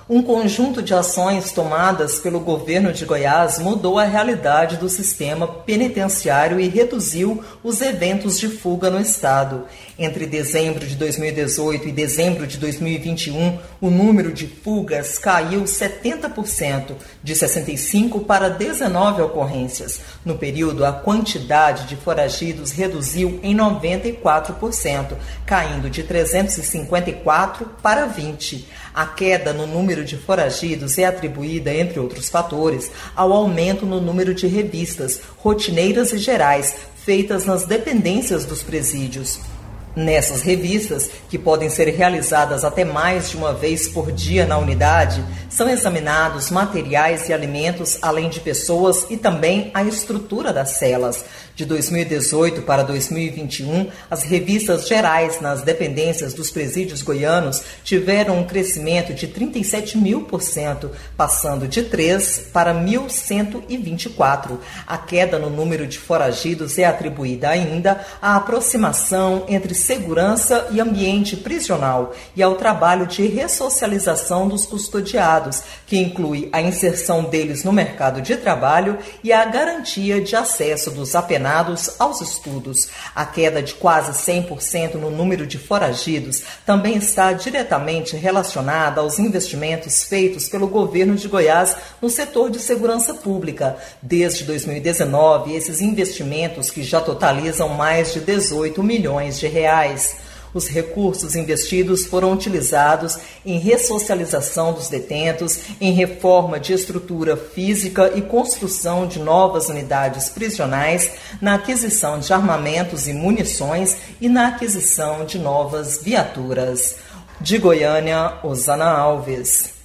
Um conjunto de ações tomadas pelo governo de Goiás mudou a realidade do sistema penitenciário e reduziu os eventos de fuga no estado. Entre dezembro de 2018 e dezembro de 2021, o número de fugas caiu 70%, de 65 para 19 ocorrências. No período, a quantidade de foragidos reduziu em 94%, caindo de 354 para 20. A queda no número de foragidos é atribuída, entre outros fatores, ao aumento no número de revistas, rotineiras e gerais, feitas nas dependências dos presídios. Nessas revistas, que podem ser realizadas até mais de uma vez por dia na unidade, são examinados materiais e alimentos, além de pessoas e também a estrutura das celas. De 2018 para 2021, as revistas gerais nas dependências dos presídios goianos tiveram um crescimento de 37.000%, passando de 3 para 1.124. A queda no número de foragidos é atribuída ainda à aproximação entre segurança e ambiente prisional e ao trabalho de ressocialização dos custodiados, que inclui a inserção deles no mercado de trabalho e a garantia de acesso dos apenados aos estudos. A queda de quase 100% no número de foragidos também está diretamente relacionada aos investimentos feitos pelo governo de Goiás no setor de segurança pública. Desde 2019, esses investimentos, que já totalizam mais de 18 milhões de reais. Os recursos investidos foram utilizados em ressocialização dos detentos, em reforma de estrutura física e construção de novas unidades prisionais, na aquisição de armamentos e munições e na aquisição de novas viaturas. De Goiânia, Osana Alves.